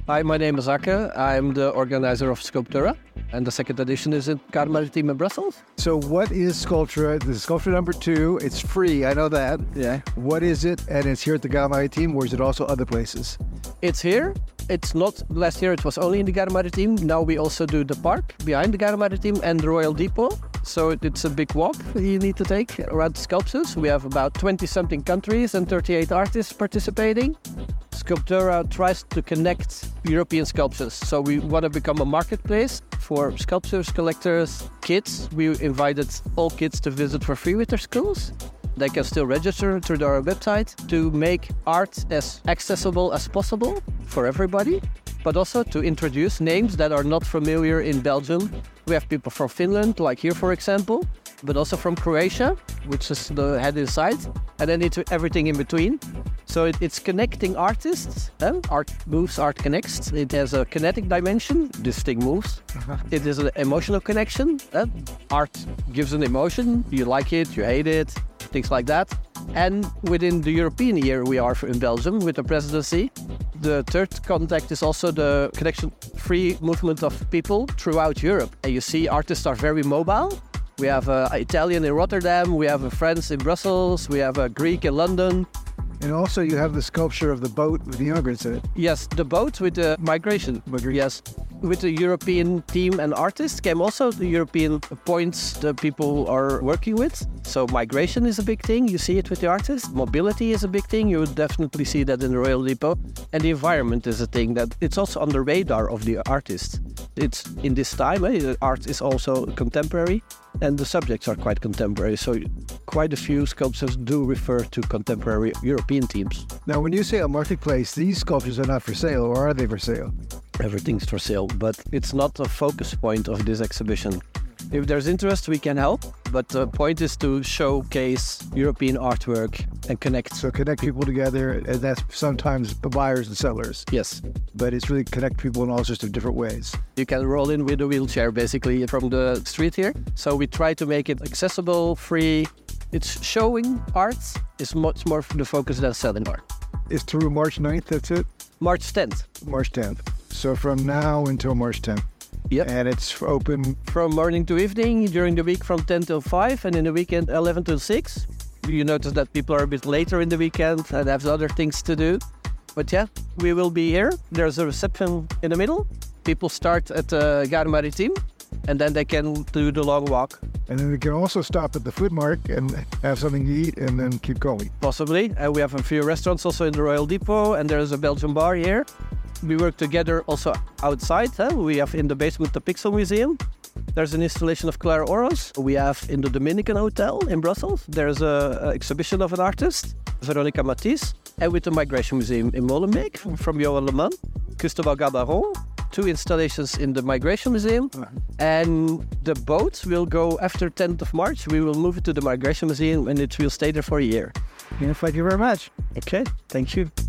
Hi, my name is Akke. I'm the organizer of Sculptura, and the second edition is in Gare Maritime in Brussels. So what is Sculptura? This is Sculptura number 2. It's free, I know that. Yeah. What is it? And it's here at the Gare Maritime, or is it also other places? It's here. It's not, last year it was only in the Gare Maritime. Now we also do the park behind the Gare Maritime and the Royal Depot. So it's a big walk you need to take around the sculptures. We have about 20-something countries and 38 artists participating. Sculptura tries to connect European sculptures. So we want to become a marketplace for sculptors, collectors, kids. We invited all kids to visit for free with their schools. They can still register through our website to make art as accessible as possible for everybody, but also to introduce names that are not familiar in Belgium. We have people from Finland, like here, for example, but also from Croatia, which is the head inside, and then it's everything in between. So it's connecting artists. Art moves, art connects. It has a kinetic dimension. This thing moves. It is an emotional connection. Art gives an emotion. You like it, you hate it, things like that. And within the European year we are in Belgium with the presidency, the third contact is also the connection, free movement of people throughout Europe. And you see artists are very mobile. We have an Italian in Rotterdam, we have a French in Brussels, we have a Greek in London. And also you have the sculpture of the boat with the immigrants in it. Yes, the boat with the migration. Yes, with the European team and artists came also the European points that people are working with. So migration is a big thing. You see it with the artists. Mobility is a big thing. You would definitely see that in the Royal Depot. And the environment is a thing that it's also on the radar of the artists. It's in this time, art is also contemporary and the subjects are quite contemporary. So quite a few sculptures do refer to contemporary European themes. Now, when you say a marketplace, these sculptures are not for sale, or are they for sale? Everything's for sale, but it's not a focus point of this exhibition. If there's interest, we can help, but the point is to showcase European artwork and connect. So connect people together, and that's sometimes the buyers and sellers. Yes. But it's really connect people in all sorts of different ways. You can roll in with a wheelchair, basically, from the street here. So we try to make it accessible, free. It's showing art is much more the focus than selling art. It's through March 9th, that's it? March 10th. March 10th. So from now until March 10th. Yep. And it's open from morning to evening, during the week from 10 till 5, and in the weekend 11 till 6. You notice that people are a bit later in the weekend and have other things to do. But yeah, we will be here. There's a reception in the middle. People start at Gare Maritime, and then they can do the long walk. And then we can also stop at the food mark and have something to eat and then keep going. Possibly. We have a few restaurants also in the Royal Depot, and there's a Belgian bar here. We work together also outside. We have in the basement the Pixel Museum. There's an installation of Clara Oros. We have in the Dominican Hotel in Brussels. There's an exhibition of an artist, Veronica Matisse. And with the Migration Museum in Molenbeek from Johan Leman, Cristobal Gabaron. 2 installations in the Migration Museum. And the boat will go after 10th of March. We will move it to the Migration Museum and it will stay there for a year. Yeah, thank you very much. Okay, thank you.